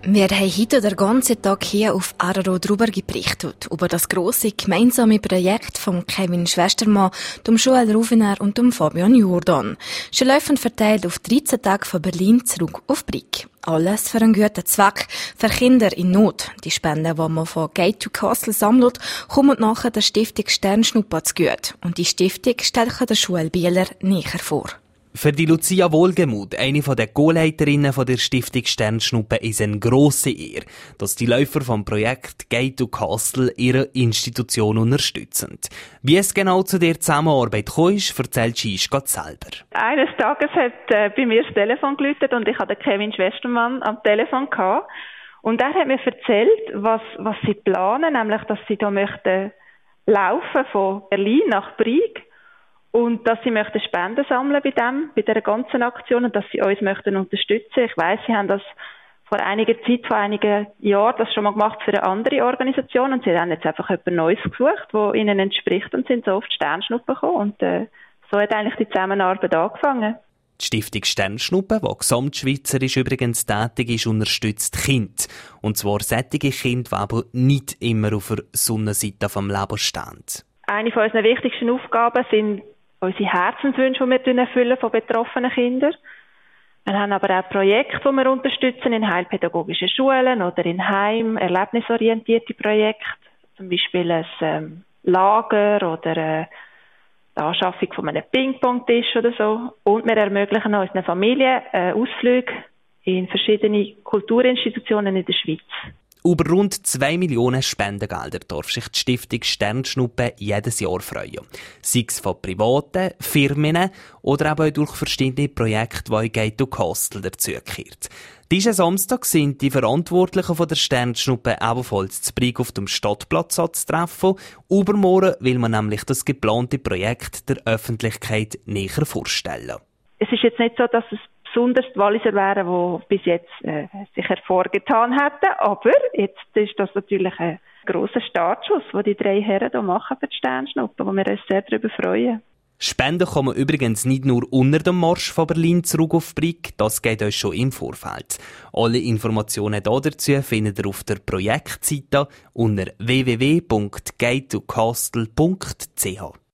Wir haben heute den ganzen Tag hier auf Araro darüber berichtet, über das grosse gemeinsame Projekt von Kevin Schwestermann, dem Joel Rufiner und dem Fabian Jordan. Sie laufen verteilt auf 13 Tage von Berlin zurück auf Brig. Alles für einen guten Zweck, für Kinder in Not. Die Spenden, die man von Gate to Castle sammelt, kommen nachher der Stiftung Sternschnuppe zu gut. Und die Stiftung stellt der Schule Bieler näher vor. Für die Lucia Wohlgemuth, eine der Co-Leiterinnen der Stiftung Sternschnuppe, ist eine grosse Ehre, dass die Läufer vom Projekt Gate to Castle ihre Institution unterstützen. Wie es genau zu der Zusammenarbeit kam, erzählt Schischka selber. Eines Tages hat bei mir das Telefon geläutet und ich hatte Kevin Schwestermann am Telefon gehabt. Und er hat mir erzählt, was sie planen, nämlich, dass sie da möchten laufen von Berlin nach Brig. Und dass sie möchten Spenden sammeln bei dieser ganzen Aktion und dass sie uns möchten unterstützen. Ich weiss, sie haben das vor einiger Zeit, vor einigen Jahren, das schon mal gemacht für eine andere Organisation und sie haben jetzt einfach etwas Neues gesucht, das ihnen entspricht und sind so auf die Sternschnuppe gekommen. Und so hat eigentlich die Zusammenarbeit angefangen. Die Stiftung Sternschnuppe, die gesamtschweizerisch übrigens tätig ist, unterstützt Kinder. Und zwar solche Kinder, die aber nicht immer auf der Sonnenseite vom Leben stehen. Eine von unseren wichtigsten Aufgaben sind unsere Herzenswünsche, die wir erfüllen von betroffenen Kindern. Wir haben aber auch Projekte, die wir unterstützen in heilpädagogischen Schulen oder in Heim, erlebnisorientierte Projekte, zum Beispiel ein Lager oder die Anschaffung von einem Ping-Pong-Tisch oder so. Und wir ermöglichen unseren Familien Ausflüge in verschiedene Kulturinstitutionen in der Schweiz. Über rund 2 Millionen Spendengelder darf sich die Stiftung Sternschnuppe jedes Jahr freuen. Sei es von privaten, Firmen oder auch durch verschiedene Projekte, die Gate to Castle dazugehört. Diesen Samstag sind die Verantwortlichen von der Sternschnuppe ebenfalls zu Brig auf dem Stadtplatz anzutreffen. Übermorgen will man nämlich das geplante Projekt der Öffentlichkeit näher vorstellen. Es ist jetzt nicht so, dass es besonders die Walliser wären, die bis jetzt sich hervorgetan hätten. Aber jetzt ist das natürlich ein grosser Startschuss, den die 3 Herren hier machen für die Sternschnuppe, wo wir uns sehr darüber freuen. Spenden kann man übrigens nicht nur unter dem Marsch von Berlin zurück auf Brig, das geht euch schon im Vorfeld. Alle Informationen dazu findet ihr auf der Projektseite unter www.gatetocastle.ch.